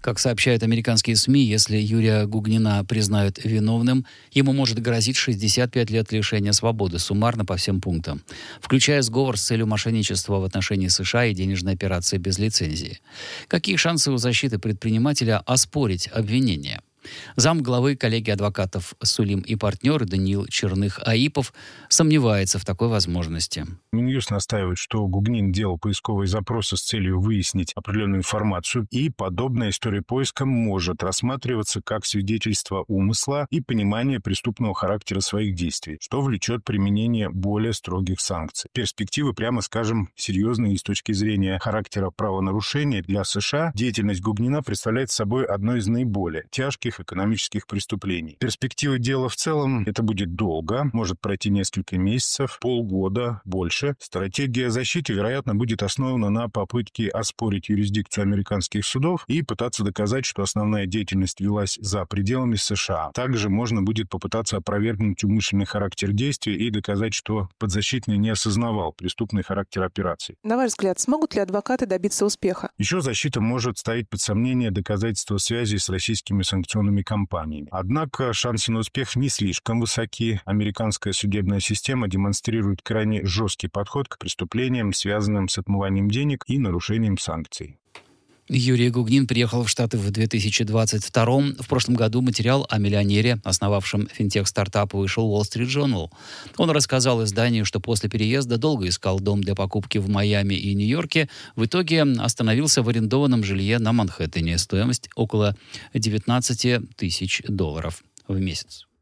Как сообщают американские СМИ, если Юрия Гугнина признают виновным, ему может грозить 65 лет лишения свободы, суммарно по всем пунктам, включая сговор с целью мошенничества в отношении США и денежной операции без лицензии. Какие шансы у защиты предпринимателя оспорить обвинение? Замглавы коллегии адвокатов Сулим и партнеры Даниил Черных-Аипов сомневается в такой возможности. Минюст настаивает, что Гугнин делал поисковые запросы с целью выяснить определенную информацию, и подобная история поиска может рассматриваться как свидетельство умысла и понимание преступного характера своих действий, что влечет применение более строгих санкций. Перспективы, прямо скажем, серьезные и с точки зрения характера правонарушения. Для США деятельность Гугнина представляет собой одно из наиболее тяжких экономических преступлений. Перспективы дела в целом — это будет долго, может пройти несколько месяцев, полгода, больше. Стратегия защиты, вероятно, будет основана на попытке оспорить юрисдикцию американских судов и пытаться доказать, что основная деятельность велась за пределами США. Также можно будет попытаться опровергнуть умышленный характер действий и доказать, что подзащитный не осознавал преступный характер операций. На ваш взгляд, смогут ли адвокаты добиться успеха? Еще защита может ставить под сомнение доказательства связи с российскими санкционными компаниями. Однако шансы на успех не слишком высоки. Американская судебная система демонстрирует крайне жесткий подход к преступлениям, связанным с отмыванием денег и нарушением санкций. Юрий Гугнин приехал в Штаты в 2022-м. В прошлом году материал о миллионере, основавшем финтех-стартап, вышел в Wall Street Journal. Он рассказал изданию, что после переезда долго искал дом для покупки в Майами и Нью-Йорке. В итоге остановился в арендованном жилье на Манхэттене. Стоимость около $19 тысяч в месяц.